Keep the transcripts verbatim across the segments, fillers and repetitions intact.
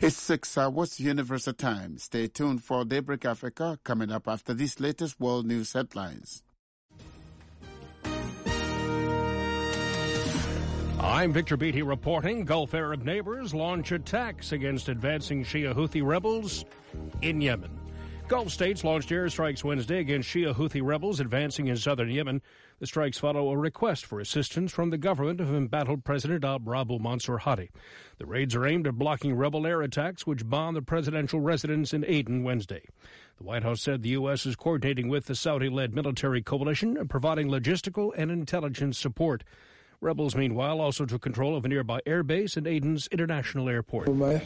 It's six hours Universal Time. Stay tuned for Daybreak Africa coming up after these latest world news headlines. I'm Victor Beatty reporting. Gulf Arab neighbors launch attacks against advancing Shia Houthi rebels in Yemen. Gulf states launched airstrikes Wednesday against Shia Houthi rebels advancing in southern Yemen. The strikes follow a request for assistance from the government of embattled President Rabu Mansur Hadi. The raids are aimed at blocking rebel air attacks which bombed the presidential residence in Aden Wednesday. The White House said the U S is coordinating with the Saudi-led military coalition and providing logistical and intelligence support. Rebels, meanwhile, also took control of a nearby airbase and Aden's international airport. Yemen's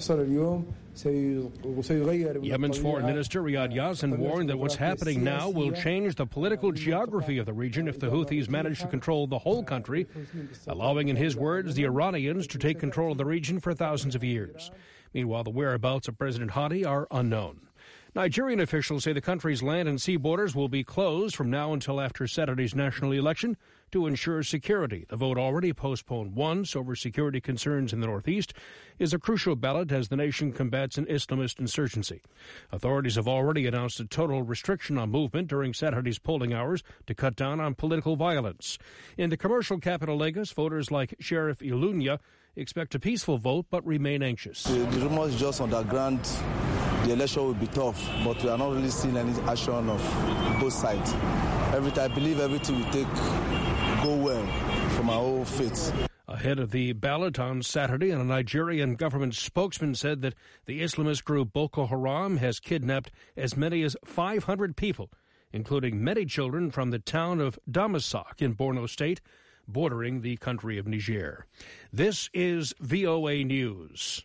foreign minister Riyad Yassin warned that what's happening now will change the political geography of the region if the Houthis manage to control the whole country, allowing, in his words, the Iranians to take control of the region for thousands of years. Meanwhile, the whereabouts of President Hadi are unknown. Nigerian officials say the country's land and sea borders will be closed from now until after Saturday's national election to ensure security. The vote, already postponed once over security concerns in the northeast, is a crucial ballot as the nation combats an Islamist insurgency. Authorities have already announced a total restriction on movement during Saturday's polling hours to cut down on political violence. In the commercial capital Lagos, voters like Sheriff Ilunya expect a peaceful vote but remain anxious. The, the rumor is just underground. The election will be tough, but we are not really seeing any action of both sides. Every time, I believe everything will take go well from our own faiths. Ahead of the ballot on Saturday, a Nigerian government spokesman said that the Islamist group Boko Haram has kidnapped as many as five hundred people, including many children from the town of Damasak in Borno State, bordering the country of Niger. This is V O A News.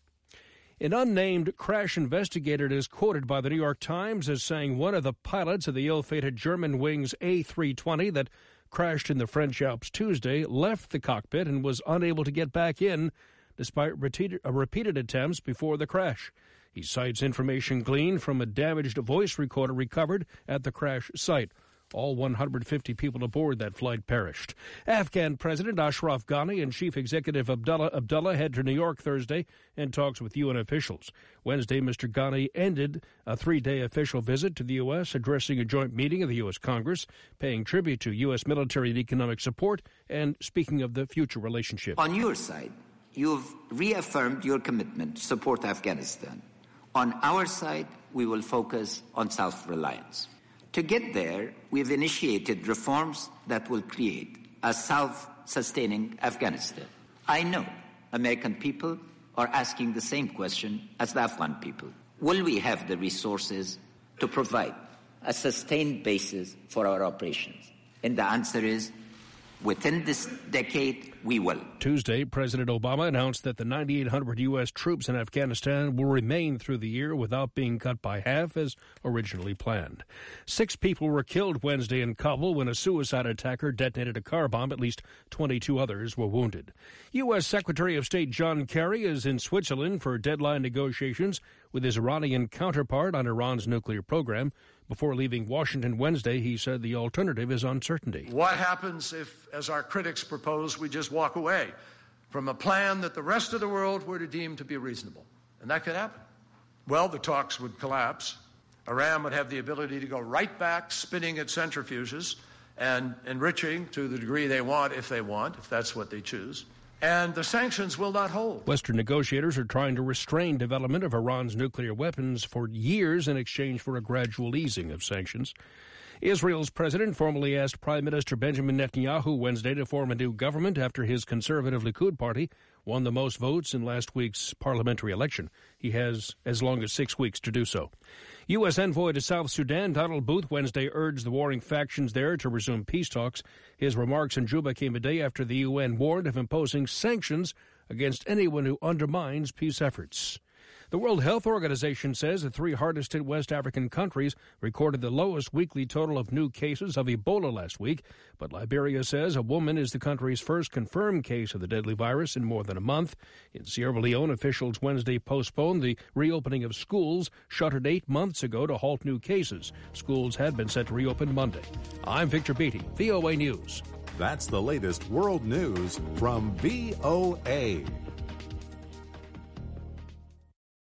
An unnamed crash investigator is quoted by the New York Times as saying one of the pilots of the ill-fated Germanwings A three twenty that crashed in the French Alps Tuesday left the cockpit and was unable to get back in despite repeated, uh, repeated attempts before the crash. He cites information gleaned from a damaged voice recorder recovered at the crash site. All one hundred fifty people aboard that flight perished. Afghan President Ashraf Ghani and Chief Executive Abdullah Abdullah head to New York Thursday and talks with U N officials. Wednesday, Mister Ghani ended a three-day official visit to the U S, addressing a joint meeting of the U S Congress, paying tribute to U S military and economic support, and speaking of the future relationship. On your side, you've reaffirmed your commitment to support Afghanistan. On our side, we will focus on self-reliance. To get there, we've initiated reforms that will create a self-sustaining Afghanistan. I know American people are asking the same question as the Afghan people. Will we have the resources to provide a sustained basis for our operations? And the answer is, within this decade, we will. Tuesday, President Obama announced that the nine thousand eight hundred U S troops in Afghanistan will remain through the year without being cut by half as originally planned. Six people were killed Wednesday in Kabul when a suicide attacker detonated a car bomb. At least twenty-two others were wounded. U S Secretary of State John Kerry is in Switzerland for deadline negotiations with his Iranian counterpart on Iran's nuclear program. Before leaving Washington Wednesday, he said the alternative is uncertainty. What happens if, as our critics propose, we just walk away from a plan that the rest of the world were to deem to be reasonable? And that could happen. Well, the talks would collapse. Iran would have the ability to go right back, spinning its centrifuges and enriching to the degree they want, if they want, if that's what they choose. And the sanctions will not hold. Western negotiators are trying to restrain development of Iran's nuclear weapons for years in exchange for a gradual easing of sanctions. Israel's president formally asked Prime Minister Benjamin Netanyahu Wednesday to form a new government after his conservative Likud party won the most votes in last week's parliamentary election. He has as long as six weeks to do so. U S envoy to South Sudan Donald Booth Wednesday urged the warring factions there to resume peace talks. His remarks in Juba came a day after the U N warned of imposing sanctions against anyone who undermines peace efforts. The World Health Organization says the three hardest hit West African countries recorded the lowest weekly total of new cases of Ebola last week, but Liberia says a woman is the country's first confirmed case of the deadly virus in more than a month. In Sierra Leone, officials Wednesday postponed the reopening of schools shuttered eight months ago to halt new cases. Schools had been set to reopen Monday. I'm Victor Beatty, V O A News. That's the latest world news from V O A.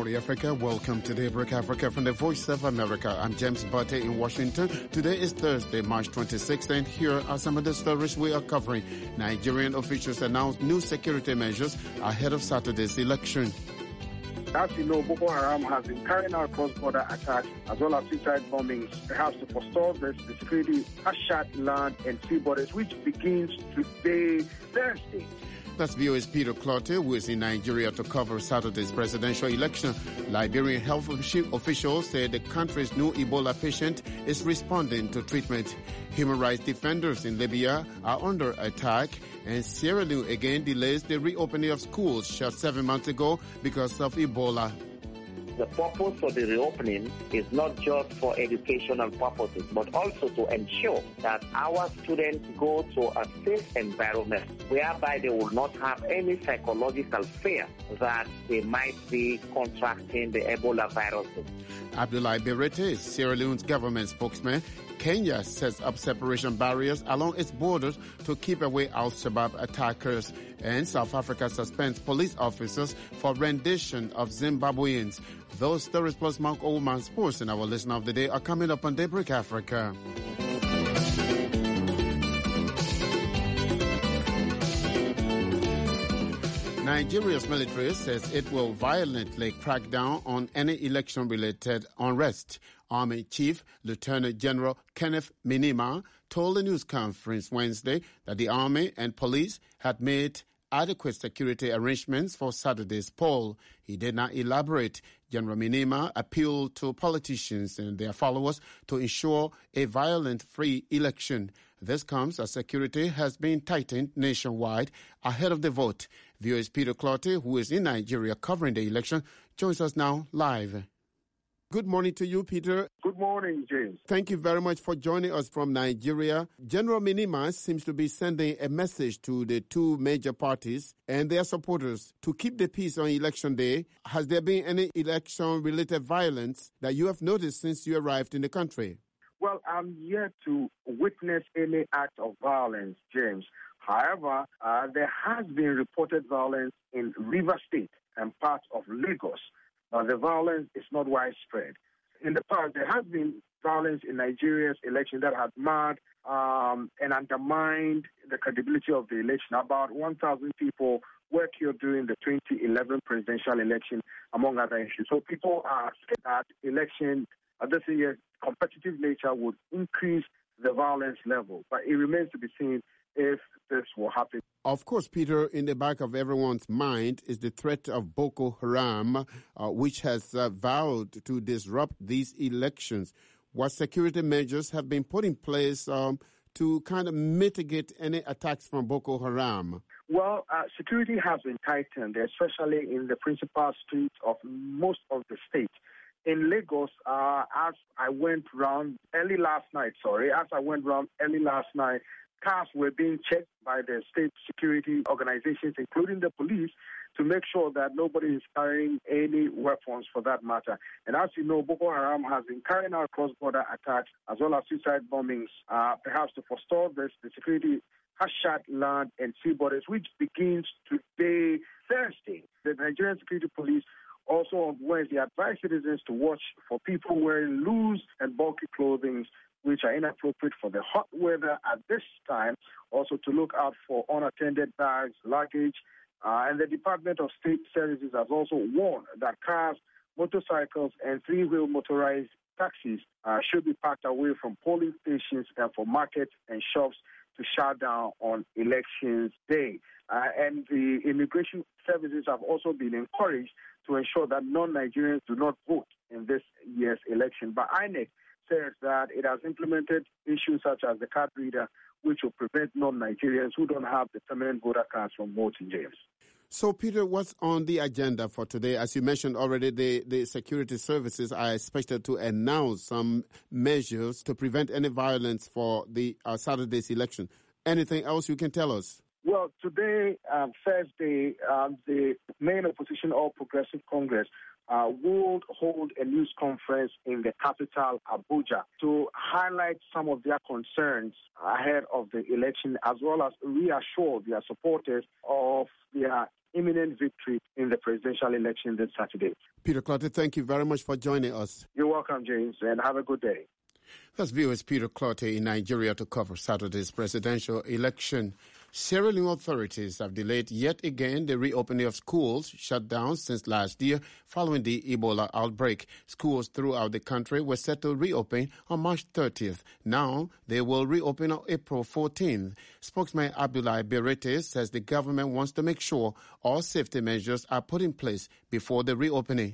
morning, Africa. Welcome to Daybreak Africa from the Voice of America. I'm James Bate in Washington. Today is Thursday, March twenty-sixth, and here are some of the stories we are covering. Nigerian officials announced new security measures ahead of Saturday's election. As you know, Boko Haram has been carrying out cross-border attacks as well as suicide bombings, perhaps to forestall this. The security has shut land and sea borders, which begins today, Thursday. That's V O A's Peter Clotte, who is in Nigeria to cover Saturday's presidential election. Liberian health officials say the country's new Ebola patient is responding to treatment. Human rights defenders in Libya are under attack, and Sierra Leone again delays the reopening of schools shut seven months ago because of Ebola. The purpose for the reopening is not just for educational purposes, but also to ensure that our students go to a safe environment whereby they will not have any psychological fear that they might be contracting the Ebola virus. Abdoulaye Berete is Sierra Leone's government spokesman. Kenya sets up separation barriers along its borders to keep away Al-Shabaab attackers. And South Africa suspends police officers for rendition of Zimbabweans. Those stories plus Mark Oldman Sports in our Listener of the Day are coming up on Daybreak Africa. Nigeria's military says it will violently crack down on any election-related unrest. Army Chief Lieutenant General Kenneth Minima told a news conference Wednesday that the Army and police had made adequate security arrangements for Saturday's poll. He did not elaborate. General Minima appealed to politicians and their followers to ensure a violent-free election. This comes as security has been tightened nationwide ahead of the vote. V O A's Peter Clotte, who is in Nigeria covering the election, joins us now live. Good morning to you, Peter. Good morning, James. Thank you very much for joining us from Nigeria. General Minima seems to be sending a message to the two major parties and their supporters to keep the peace on election day. Has there been any election-related violence that you have noticed since you arrived in the country? Well, I'm yet to witness any act of violence, James. However, uh, there has been reported violence in Rivers State and parts of Lagos. Uh, the violence is not widespread. In the past, there has been violence in Nigeria's election that has marred um, and undermined the credibility of the election. About one thousand people were killed during the twenty eleven presidential election, among other issues. So people are scared that election uh, this year's competitive nature would increase the violence level. But it remains to be seen if this will happen. Of course, Peter, in the back of everyone's mind is the threat of Boko Haram, uh, which has uh, vowed to disrupt these elections. What security measures have been put in place um, to kind of mitigate any attacks from Boko Haram? Well, uh, security has been tightened, especially in the principal streets of most of the states. In Lagos, uh, as I went round early last night, sorry, as I went round early last night, cars were being checked by the state security organizations, including the police, to make sure that nobody is carrying any weapons for that matter. And as you know, Boko Haram has been carrying out cross-border attacks as well as suicide bombings, uh, perhaps to forestall this. The security has shut land and sea borders, which begins today, Thursday. The Nigerian Security Police also on Wednesday advised citizens to watch for people wearing loose and bulky clothing which are inappropriate for the hot weather at this time, also to look out for unattended bags, luggage, uh, and the Department of State Services has also warned that cars, motorcycles, and three-wheel motorized taxis uh, should be parked away from polling stations and for markets and shops to shut down on elections day. Uh, and the immigration services have also been encouraged to ensure that non-Nigerians do not vote in this year's election. But I N E C says that it has implemented issues such as the card reader, which will prevent non-Nigerians who don't have the permanent voter cards from voting, James. So, Peter, what's on the agenda for today? As you mentioned already, the, the security services are expected to announce some measures to prevent any violence for the uh, Saturday's election. Anything else you can tell us? Well, today, um, Thursday, um, the main opposition, All Progressive Congress, uh, will hold a news conference in the capital, Abuja, to highlight some of their concerns ahead of the election, as well as reassure their supporters of their imminent victory in the presidential election this Saturday. Peter Clottey, thank you very much for joining us. You're welcome, James, and have a good day. That's viewers Peter Clottey in Nigeria to cover Saturday's presidential election. Sierra Leone authorities have delayed yet again the reopening of schools shut down since last year following the Ebola outbreak. Schools throughout the country were set to reopen on March thirtieth. Now they will reopen on April fourteenth. Spokesman Abdoulaye Berete says the government wants to make sure all safety measures are put in place before the reopening.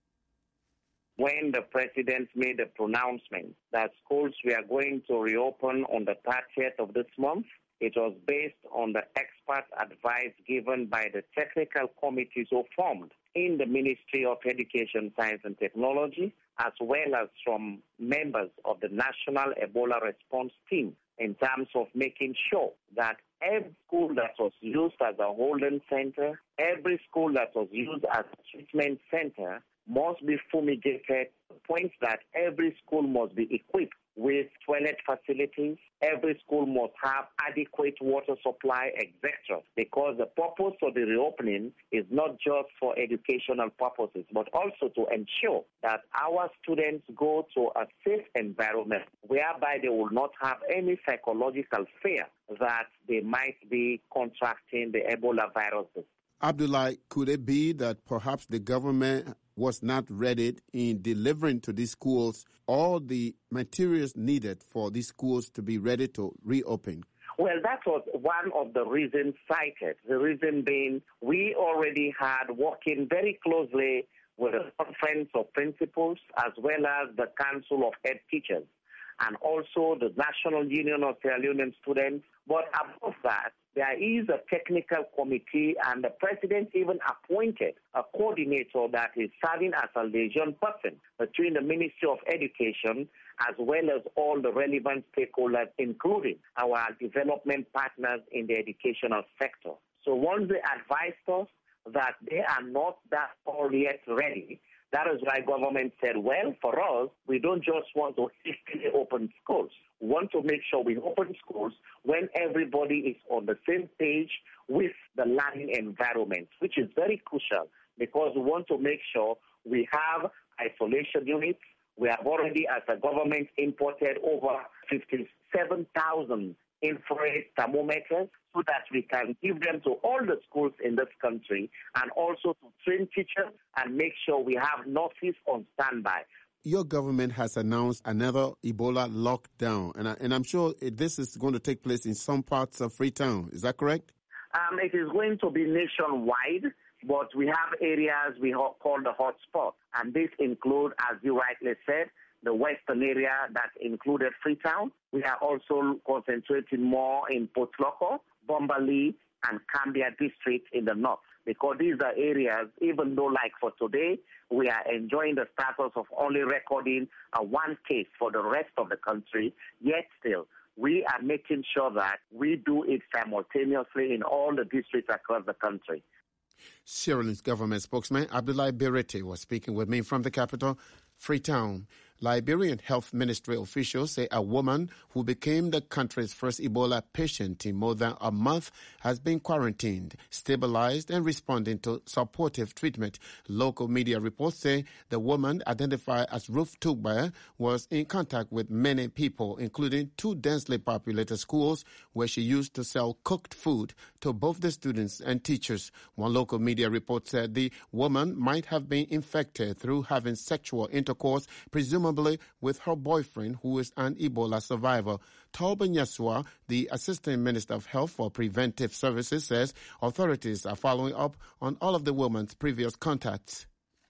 When the president made a pronouncement that schools were going to reopen on the thirtieth of this month, it was based on the expert advice given by the technical committees who formed in the Ministry of Education, Science and Technology, as well as from members of the National Ebola Response Team, in terms of making sure that every school that was used as a holding center, every school that was used as a treatment center must be fumigated to the point that every school must be equipped with toilet facilities. Every school must have adequate water supply, et cetera. Because the purpose of the reopening is not just for educational purposes, but also to ensure that our students go to a safe environment whereby they will not have any psychological fear that they might be contracting the Ebola virus. Abdoulaye, could it be that perhaps the government was not ready in delivering to these schools all the materials needed for these schools to be ready to reopen? Well, that was one of the reasons cited. The reason being we already had working very closely with the Conference of Principals as well as the Council of Head Teachers and also the National Union of Sierra Leonean Students. But above that, there is a technical committee, and the president even appointed a coordinator that is serving as a liaison person between the Ministry of Education as well as all the relevant stakeholders, including our development partners in the educational sector. So once they advised us that they are not that all yet ready, that is why government said, well, for us, we don't just want to hastily open schools. We want to make sure we open schools when everybody is on the same page with the learning environment, which is very crucial because we want to make sure we have isolation units. We have already, as a government, imported over fifty-seven thousand infrared thermometers so that we can give them to all the schools in this country and also to train teachers and make sure we have nurses on standby. Your government has announced another Ebola lockdown, and, I, and I'm sure this is going to take place in some parts of Freetown. Is that correct? Um, it is going to be nationwide, but we have areas we call the hotspot, and this includes, as you rightly said, the western area that included Freetown. We are also concentrating more in Port Loko, Bombaley, and Cambia district in the north, because these are areas, even though like for today, we are enjoying the status of only recording a one case for the rest of the country, yet still, we are making sure that we do it simultaneously in all the districts across the country. Sierra Leone's government spokesman Abdoulaye Berete was speaking with me from the capital, Freetown. Liberian Health Ministry officials say a woman who became the country's first Ebola patient in more than a month has been quarantined, stabilized, and responding to supportive treatment. Local media reports say the woman, identified as Ruth Tugba, was in contact with many people, including two densely populated schools where she used to sell cooked food to both the students and teachers. One local media report said the woman might have been infected through having sexual intercourse, presumably with her boyfriend, who is an Ebola survivor. Tolba Nyaswa, the Assistant Minister of Health for Preventive Services, says authorities are following up on all of the woman's previous contacts.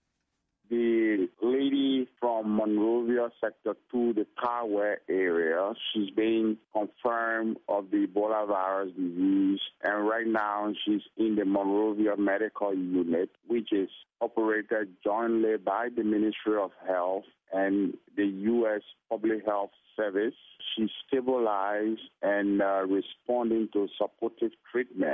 The lady from Monrovia Sector two, the Carware area, she's being confirmed of the Ebola virus disease, and right now she's in the Monrovia Medical Unit, which is operated jointly by the Ministry of Health and the U S Public Health Service. She's stabilized and uh, responding to supportive treatment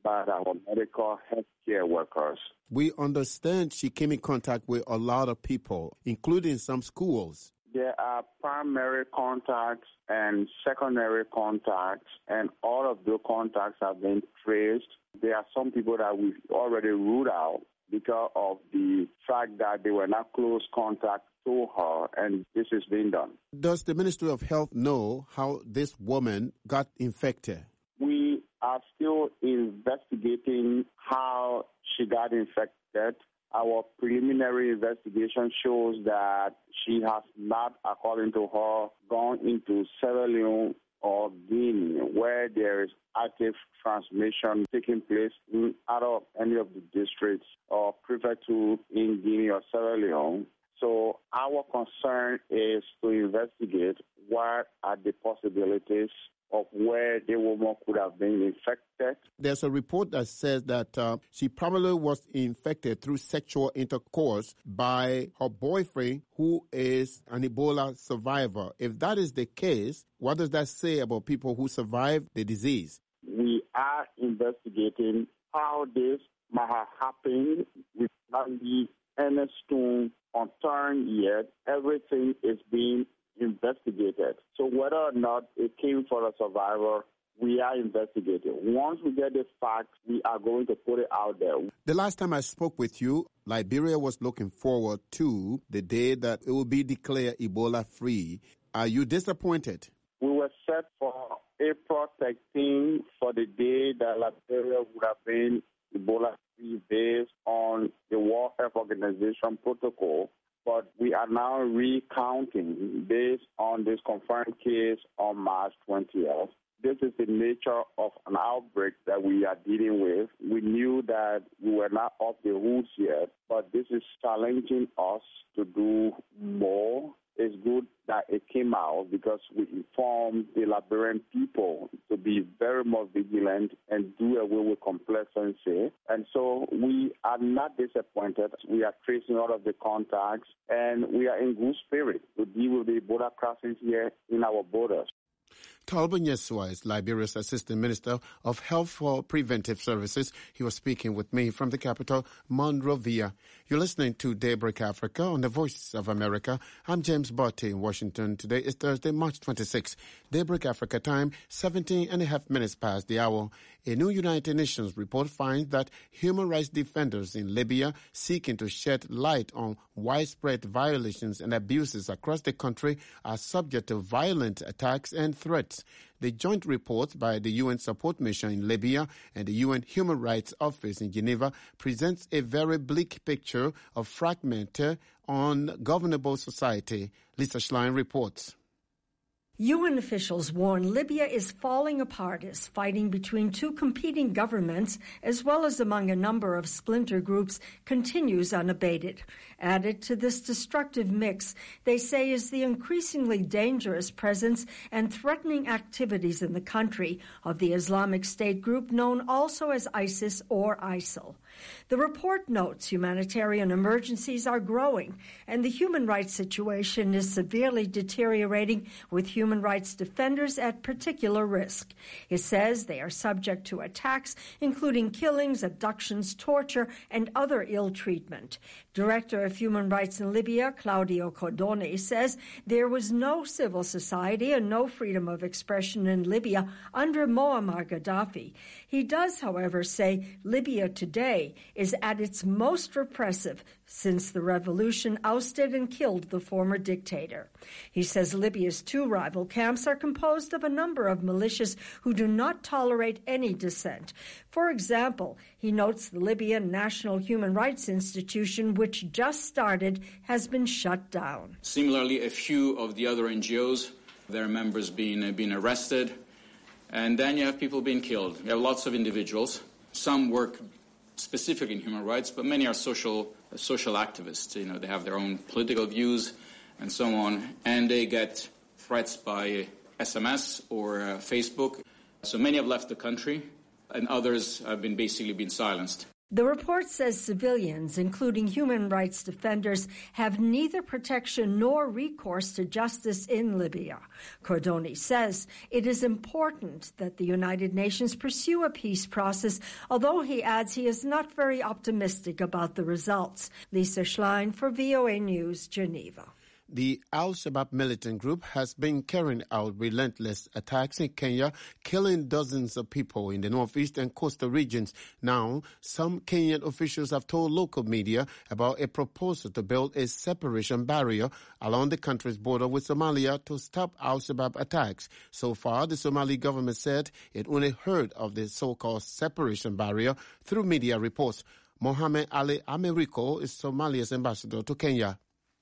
by our medical healthcare workers. We understand she came in contact with a lot of people, including some schools. There are primary contacts and secondary contacts, and all of those contacts have been traced. There are some people that we've already ruled out because of the fact that they were not close contact to her, and this is being done. Does the Ministry of Health know how this woman got infected? We are still investigating how she got infected. Our preliminary investigation shows that she has not, according to her, gone into Sierra Leone or Guinea, where there is active transmission taking place in out of any of the districts or prefecture in Guinea or Sierra Leone. So our concern is to investigate what are the possibilities of where the woman could have been infected. There's a report that says that uh, she probably was infected through sexual intercourse by her boyfriend, who is an Ebola survivor. If that is the case, what does that say about people who survive the disease? We are investigating how this might have happened. We can't be any stone unturned yet. Everything is being investigated. So whether or not it came for a survivor, we are investigating. Once we get the facts, we are going to put it out there. The last time I spoke with you, Liberia was looking forward to the day that it will be declared Ebola-free. Are you disappointed? We were set for April thirteenth for the day that Liberia would have been Ebola-free based on the World Health Organization protocol. But we are now recounting based on this confirmed case on March twentieth. This is the nature of an outbreak that we are dealing with. We knew that we were not off the hooks yet, but this is challenging us to do more. It's good that it came out because we informed the Liberian people to be very much vigilant and do away with complacency. And so we are not disappointed. We are tracing all of the contacts, and we are in good spirit to deal with the border crossings here in our borders. Talbot Nyesua is Liberia's Assistant Minister of Health for Preventive Services. He was speaking with me from the capital, Monrovia. You're listening to Daybreak Africa on the Voice of America. I'm James Botte in Washington. Today is Thursday, March twenty-sixth. Daybreak Africa time, seventeen and a half minutes past the hour. A new United Nations report finds that human rights defenders in Libya seeking to shed light on widespread violations and abuses across the country are subject to violent attacks and threats. The joint report by the U N Support Mission in Libya and the U N Human Rights Office in Geneva presents a very bleak picture of fragmented, ungovernable society. Lisa Schlein reports. U N officials warn Libya is falling apart as fighting between two competing governments, as well as among a number of splinter groups, continues unabated. Added to this destructive mix, they say, is the increasingly dangerous presence and threatening activities in the country of the Islamic State group known also as ISIS or ISIL. The report notes humanitarian emergencies are growing, and the human rights situation is severely deteriorating, with human rights defenders at particular risk. It says they are subject to attacks, including killings, abductions, torture, and other ill treatment. Director of Human Rights in Libya, Claudio Codone, says there was no civil society and no freedom of expression in Libya under Muammar Gaddafi. He does, however, say Libya today is at its most repressive since the revolution ousted and killed the former dictator. He says Libya's two rival camps are composed of a number of militias who do not tolerate any dissent. For example, he notes the Libyan National Human Rights Institution, which just started, has been shut down. Similarly, a few of the other N G Os, their members being, uh, being arrested, and then you have people being killed. You have lots of individuals. Some work specifically in human rights, but many are social uh, social activists. You know, they have their own political views and so on, and they get threats by S M S or uh, Facebook. So many have left the country, and others have been basically been silenced. The report says civilians, including human rights defenders, have neither protection nor recourse to justice in Libya. Cordoni says it is important that the United Nations pursue a peace process, although he adds he is not very optimistic about the results. Lisa Schlein for V O A News, Geneva. The Al-Shabaab militant group has been carrying out relentless attacks in Kenya, killing dozens of people in the northeast and coastal regions. Now, some Kenyan officials have told local media about a proposal to build a separation barrier along the country's border with Somalia to stop Al-Shabaab attacks. So far, the Somali government said it only heard of the so-called separation barrier through media reports. Mohamed Ali Americo is Somalia's ambassador to Kenya.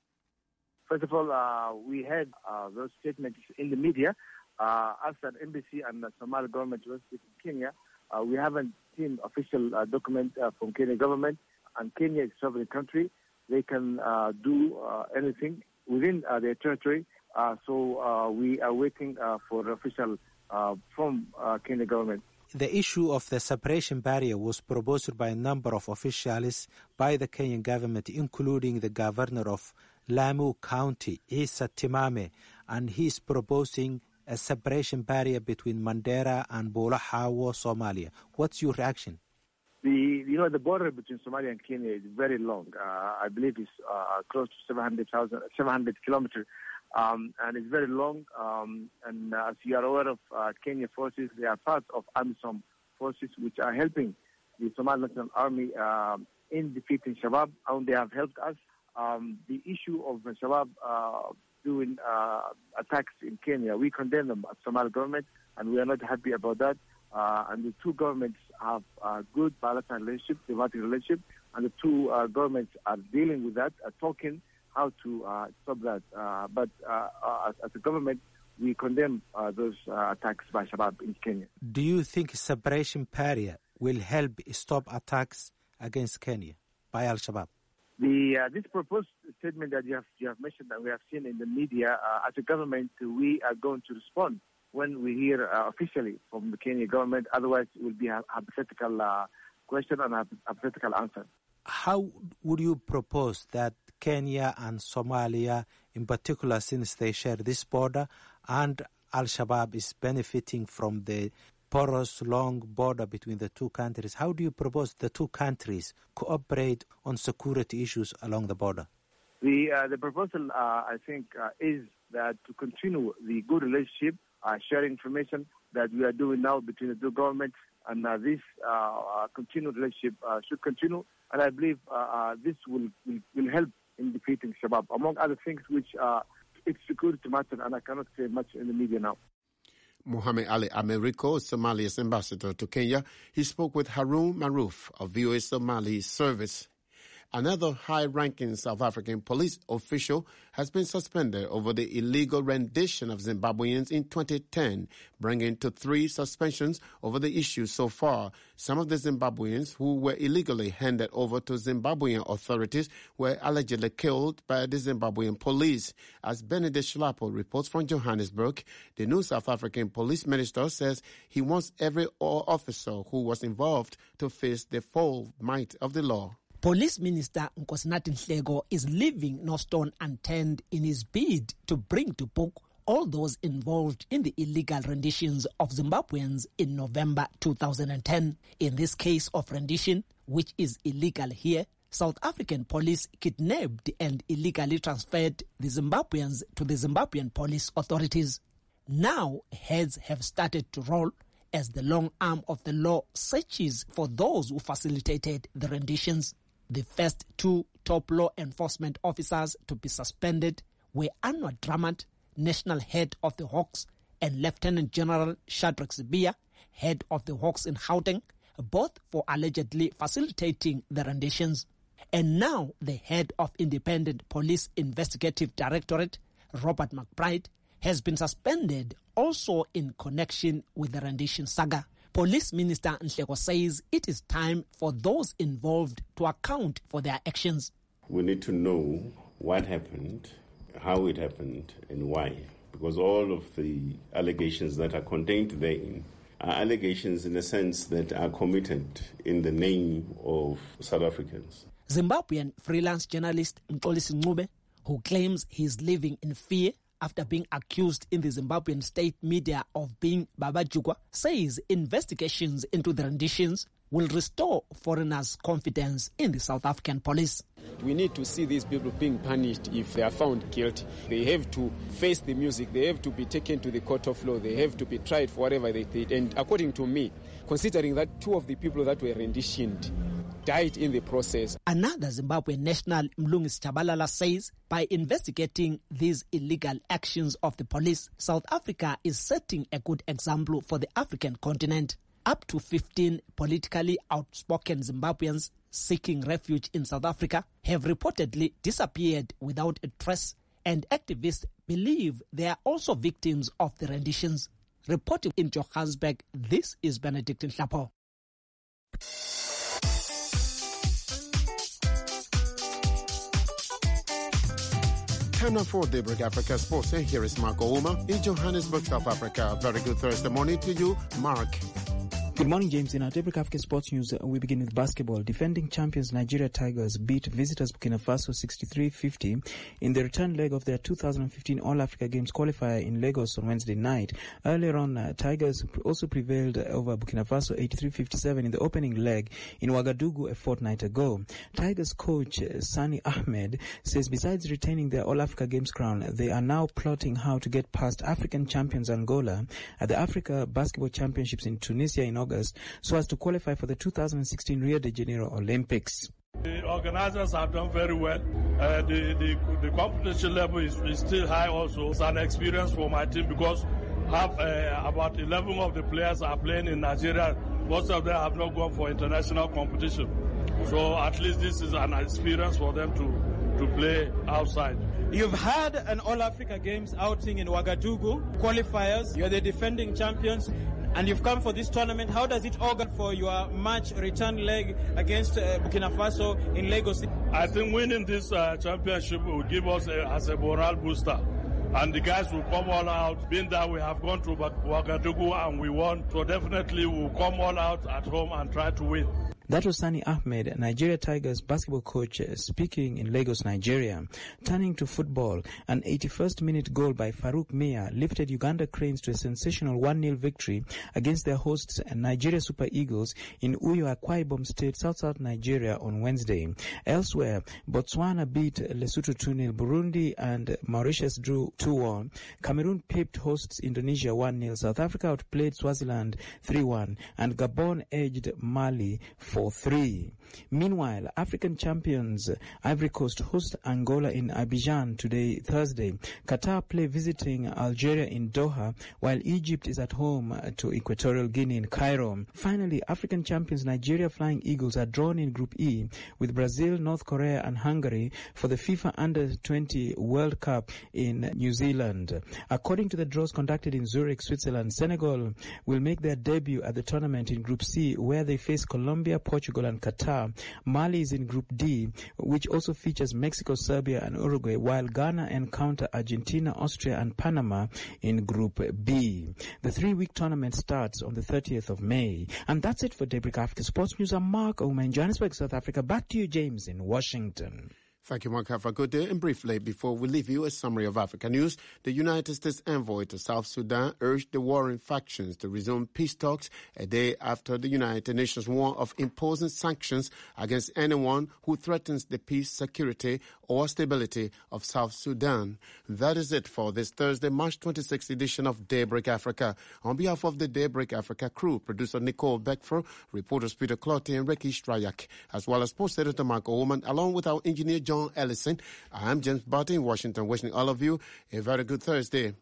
First of all, uh, we had uh, those statements in the media. Uh, as an embassy and the Somali government was in Kenya, uh, we haven't seen official uh, document uh, from Kenya government. And Kenya is a sovereign country. They can uh, do uh, anything within uh, their territory. Uh, so uh, we are waiting uh, for official uh, from uh, Kenya government. The issue of the separation barrier was proposed by a number of officials by the Kenyan government, including the governor of Lamu County, Issa Timame, and he's proposing a separation barrier between Mandera and Bulahawo, Somalia. What's your reaction? The you know the border between Somalia and Kenya is very long. Uh, I believe it's uh, close to seven hundred thousand, seven hundred kilometers, um, and it's very long. Um, and uh, as you are aware of, uh, Kenya forces, they are part of AMISOM forces, which are helping the Somali National Army uh, in defeating Shabab, and they have helped us. Um, the issue of the Shabab uh, doing uh, attacks in Kenya, we condemn them as Somali government, and we are not happy about that. Uh, and the two governments have a good bilateral relationship, diplomatic relationship, and the two uh, governments are dealing with that, uh, talking how to uh, stop that. Uh, but uh, uh, as a government, we condemn uh, those uh, attacks by Shabab in Kenya. Do you think separation barrier will help stop attacks against Kenya by Al-Shabaab? The, uh, this proposed statement that you have, you have mentioned that we have seen in the media, uh, as a government, we are going to respond when we hear uh, officially from the Kenya government. Otherwise, it will be a hypothetical uh, question and a hypothetical answer. How would you propose that Kenya and Somalia, in particular, since they share this border, and Al-Shabaab is benefiting from the porous, long border between the two countries, how do you propose the two countries cooperate on security issues along the border? The uh, the proposal, uh, I think, uh, is that to continue the good relationship, uh, sharing information that we are doing now between the two governments, and uh, this uh, continued relationship uh, should continue. And I believe uh, uh, this will, will will help in defeating Shabab, among other things, which uh, it's security matter, and I cannot say much in the media now. Mohamed Ali Americo, Somalia's ambassador to Kenya. He spoke with Harun Maruf of V O A Somali Service. Another high-ranking South African police official has been suspended over the illegal rendition of Zimbabweans in twenty ten, bringing to three suspensions over the issue so far. Some of the Zimbabweans who were illegally handed over to Zimbabwean authorities were allegedly killed by the Zimbabwean police. As Benedict Schlapo reports from Johannesburg, the new South African police minister says he wants every officer who was involved to face the full might of the law. Police Minister Nkosinathi Nhleko is leaving no stone unturned in his bid to bring to book all those involved in the illegal renditions of Zimbabweans in November two thousand ten. In this case of rendition, which is illegal here, South African police kidnapped and illegally transferred the Zimbabweans to the Zimbabwean police authorities. Now, heads have started to roll as the long arm of the law searches for those who facilitated the renditions. The first two top law enforcement officers to be suspended were Anwar Dramat, national head of the Hawks, and Lieutenant General Shadrack Sibiya, head of the Hawks in Gauteng, both for allegedly facilitating the renditions. And now the head of Independent Police Investigative Directorate, Robert McBride, has been suspended also in connection with the rendition saga. Police Minister Nhleko says it is time for those involved to account for their actions. We need to know what happened, how it happened, and why. Because all of the allegations that are contained therein are allegations in the sense that are committed in the name of South Africans. Zimbabwean freelance journalist Mxolisi Ncube, who claims he's living in fear after being accused in the Zimbabwean state media of being Babajukwa, says investigations into the renditions will restore foreigners' confidence in the South African police. We need to see these people being punished if they are found guilty. They have to face the music. They have to be taken to the court of law. They have to be tried for whatever they did. And according to me, considering that two of the people that were renditioned died in the process. Another Zimbabwean national, Mlungisi Chabalala, says by investigating these illegal actions of the police, South Africa is setting a good example for the African continent. Up to fifteen politically outspoken Zimbabweans seeking refuge in South Africa have reportedly disappeared without a trace, and activists believe they are also victims of the renditions. Reporting in Johannesburg, this is Benedict Nhlapo. Time now for Daybreak Africa Sports. And here is Mark Ouma in Johannesburg, South Africa. Very good Thursday morning to you, Mark. Good morning, James. In our Daybreak Africa Sports News, we begin with basketball. Defending champions Nigeria Tigers beat visitors Burkina Faso sixty-three fifty in the return leg of their two thousand fifteen All-Africa Games qualifier in Lagos on Wednesday night. Earlier on, uh, Tigers also prevailed over Burkina Faso eighty-three fifty-seven in the opening leg in Ouagadougou a fortnight ago. Tigers coach uh, Sani Ahmed says besides retaining their All-Africa Games crown, they are now plotting how to get past African champions Angola at the Africa Basketball Championships in Tunisia in August, so as to qualify for the two thousand sixteen Rio de Janeiro Olympics. The organizers have done very well. Uh, the, the the competition level is, is still high also. It's an experience for my team because have uh, about eleven of the players are playing in Nigeria. Most of them have not gone for international competition. So at least this is an experience for them to, to play outside. You've had an All-Africa Games outing in Ouagadougou, qualifiers. You're the defending champions, and you've come for this tournament. How does it augur for your match return leg against uh, Burkina Faso in Lagos? I think winning this uh, championship will give us a, as a morale booster. And the guys will come all out. Being that we have gone to Ouagadougou and we won, so definitely we'll come all out at home and try to win. That was Sani Ahmed, Nigeria Tigers basketball coach, speaking in Lagos, Nigeria. Turning to football, an eighty-first minute goal by Farouk Mia lifted Uganda Cranes to a sensational one nil victory against their hosts Nigeria Super Eagles in Uyo, Akwa Ibom State, South-South Nigeria on Wednesday. Elsewhere, Botswana beat Lesotho two nil, Burundi and Mauritius drew two one. Cameroon pipped hosts Indonesia one nil, South Africa outplayed Swaziland three one, and Gabon edged Mali four three. Meanwhile, African champions Ivory Coast host Angola in Abidjan today, Thursday. Qatar play visiting Algeria in Doha, while Egypt is at home to Equatorial Guinea in Cairo. Finally, African champions Nigeria Flying Eagles are drawn in Group E with Brazil, North Korea and Hungary for the FIFA Under twenty World Cup in New Zealand. According to the draws conducted in Zurich, Switzerland, Senegal will make their debut at the tournament in Group C, where they face Colombia, Portugal and Qatar. Mali is in Group D, which also features Mexico, Serbia and Uruguay, while Ghana encounter Argentina, Austria and Panama in Group B. The three-week tournament starts on the thirtieth of May. And that's it for Daybreak Africa Sports News. I'm Mark Ouma in Johannesburg, South Africa. Back to you, James, in Washington. Thank you, Mark. Have a good day. And briefly, before we leave you, a summary of Africa news. The United States envoy to South Sudan urged the warring factions to resume peace talks a day after the United Nations warned of imposing sanctions against anyone who threatens the peace, security, or stability of South Sudan. That is it for this Thursday, March twenty-sixth edition of Daybreak Africa. On behalf of the Daybreak Africa crew, producer Nicole Beckford, reporters Peter Clottey and Ricky Strayak, as well as sports editor Mark Oman, along with our engineer John Ellison. I'm James Barty in Washington, wishing all of you a very good Thursday.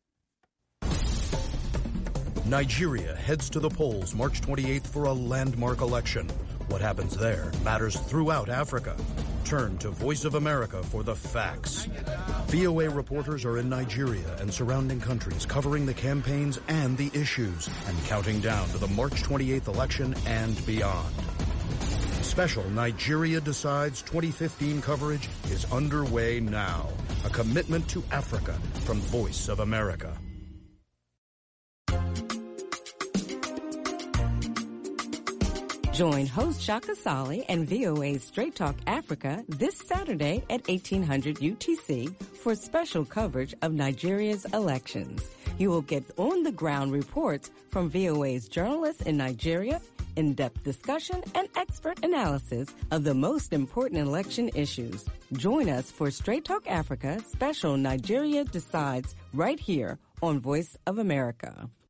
Nigeria heads to the polls March twenty-eighth for a landmark election. What happens there matters throughout Africa. Turn to Voice of America for the facts. V O A reporters are in Nigeria and surrounding countries covering the campaigns and the issues and counting down to the March twenty-eighth election and beyond. Special Nigeria Decides twenty fifteen coverage is underway now. A commitment to Africa from Voice of America. Join host Shaka Sali and V O A's Straight Talk Africa this Saturday at eighteen hundred U T C for special coverage of Nigeria's elections. You will get on-the-ground reports from V O A's journalists in Nigeria, in-depth discussion, and expert analysis of the most important election issues. Join us for Straight Talk Africa special Nigeria Decides right here on Voice of America.